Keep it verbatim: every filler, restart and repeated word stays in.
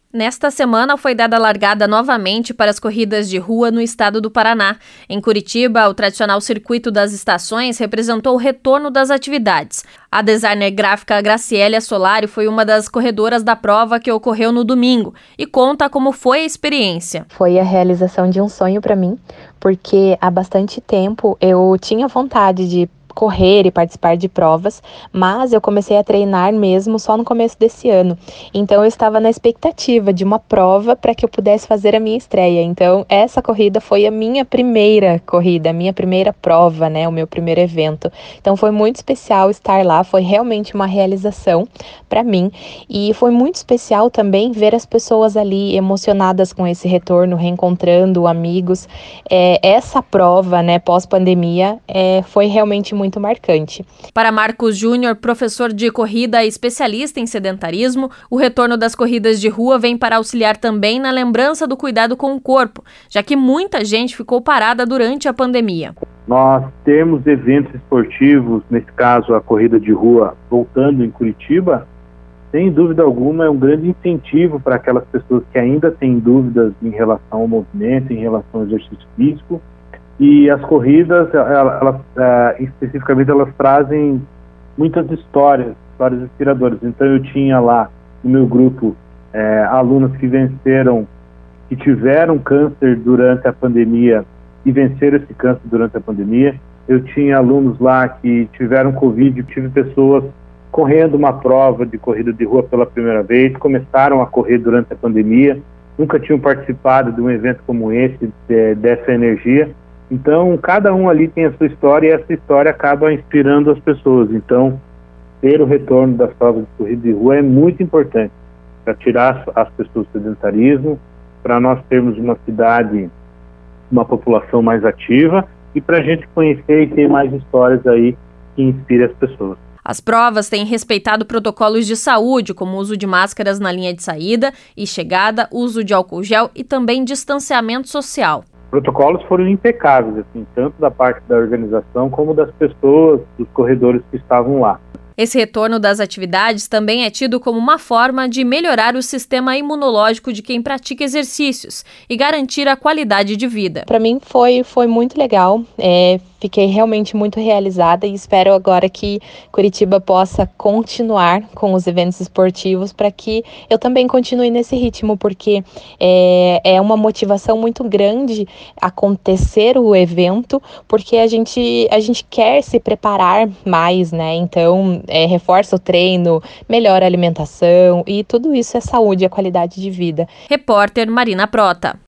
Nesta semana foi dada largada novamente para as corridas de rua no estado do Paraná. Em Curitiba, o tradicional Circuito das Estações representou o retorno das atividades. A designer gráfica Graciela Solari foi uma das corredoras da prova que ocorreu no domingo e conta como foi a experiência. Foi a realização de um sonho para mim, porque há bastante tempo eu tinha vontade de correr e participar de provas, mas eu comecei a treinar mesmo só no começo desse ano. Então eu estava na expectativa de uma prova para que eu pudesse fazer a minha estreia. Então essa corrida foi a minha primeira corrida, a minha primeira prova, né, o meu primeiro evento. Então foi muito especial estar lá, foi realmente uma realização para mim e foi muito especial também ver as pessoas ali emocionadas com esse retorno, reencontrando amigos. É, essa prova, né, pós-pandemia, é, foi realmente muito muito marcante. Para Marcos Júnior, professor de corrida e especialista em sedentarismo, o retorno das corridas de rua vem para auxiliar também na lembrança do cuidado com o corpo, já que muita gente ficou parada durante a pandemia. Nós temos eventos esportivos, nesse caso a corrida de rua voltando em Curitiba, sem dúvida alguma é um grande incentivo para aquelas pessoas que ainda têm dúvidas em relação ao movimento, em relação ao exercício físico. E as corridas, elas, elas, uh, especificamente, elas trazem muitas histórias, histórias inspiradoras. Então eu tinha lá no meu grupo é, alunos que venceram, que tiveram câncer durante a pandemia e venceram esse câncer durante a pandemia. Eu tinha alunos lá que tiveram Covid, tive pessoas correndo uma prova de corrida de rua pela primeira vez, começaram a correr durante a pandemia, nunca tinham participado de um evento como esse, de, dessa energia. Então, cada um ali tem a sua história e essa história acaba inspirando as pessoas. Então, ter o retorno das provas de corrida de rua é muito importante para tirar as pessoas do sedentarismo, para nós termos uma cidade, uma população mais ativa e para a gente conhecer e ter mais histórias aí que inspirem as pessoas. As provas têm respeitado protocolos de saúde, como o uso de máscaras na linha de saída e chegada, uso de álcool gel e também distanciamento social. Protocolos foram impecáveis, assim, tanto da parte da organização como das pessoas, dos corredores que estavam lá. Esse retorno das atividades também é tido como uma forma de melhorar o sistema imunológico de quem pratica exercícios e garantir a qualidade de vida. Para mim foi, foi muito legal, é, fiquei realmente muito realizada e espero agora que Curitiba possa continuar com os eventos esportivos para que eu também continue nesse ritmo, porque é, é uma motivação muito grande acontecer o evento, porque a gente, a gente quer se preparar mais, né? Então, É, reforça o treino, melhora a alimentação e tudo isso é saúde, é qualidade de vida. Repórter Marina Prota.